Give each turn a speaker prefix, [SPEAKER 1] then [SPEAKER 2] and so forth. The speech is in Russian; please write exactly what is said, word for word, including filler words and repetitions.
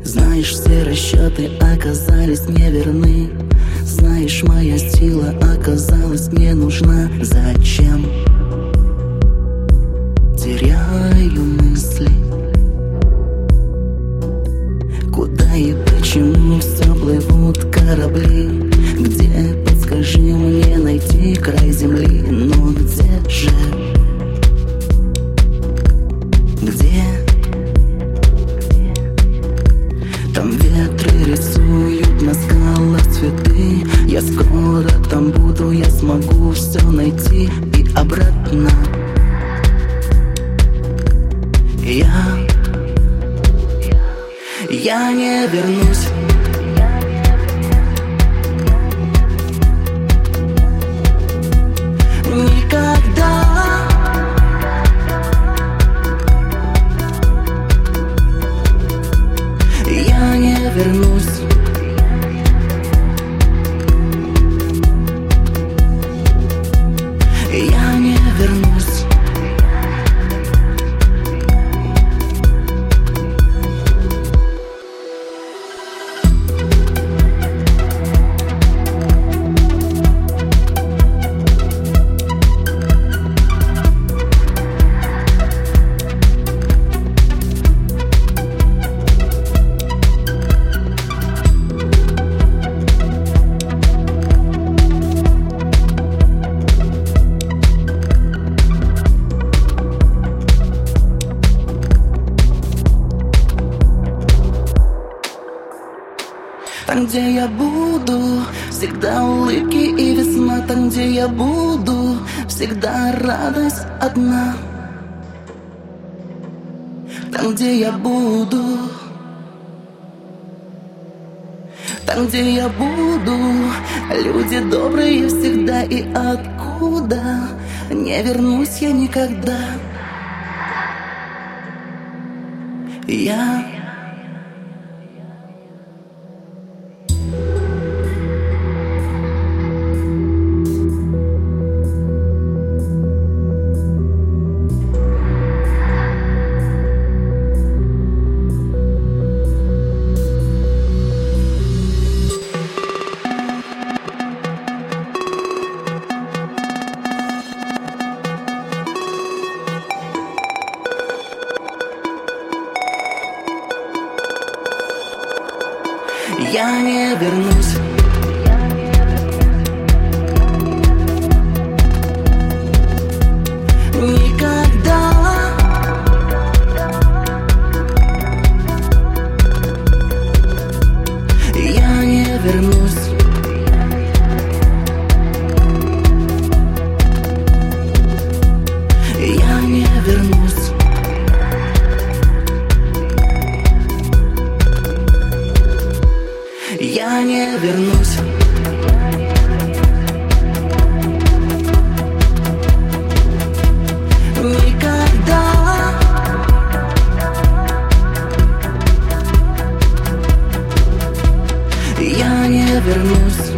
[SPEAKER 1] Знаешь, все расчеты оказались неверны. Знаешь, моя сила оказалась не нужна. Зачем? Теряю мысли. Куда и почему все плывут корабли? Где, подскажи мне, найти край земли? Но где же? Где? Там ветры рисуют на скалах цветы. Я скоро там буду, я смогу все найти и обратно. Я, я не вернусь. Никогда. Я не вернусь. Я не вернусь. Там, где я буду, всегда улыбки и весна. Там, где я буду, всегда радость одна. Там, где я буду, там, где я буду, люди добрые всегда. И откуда не вернусь я никогда. Я Я не вернусь. Никогда. Я не вернусь. Я не вернусь. Я не вернусь. Никогда. Я не вернусь.